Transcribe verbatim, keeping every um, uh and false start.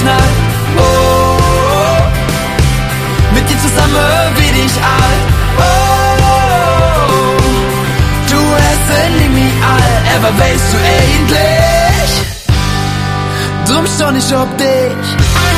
knallt. Oh, mit dir zusammen will ich all. Oh, du hast in mich all, aber weißt du endlich? Drum steh ich auf dich.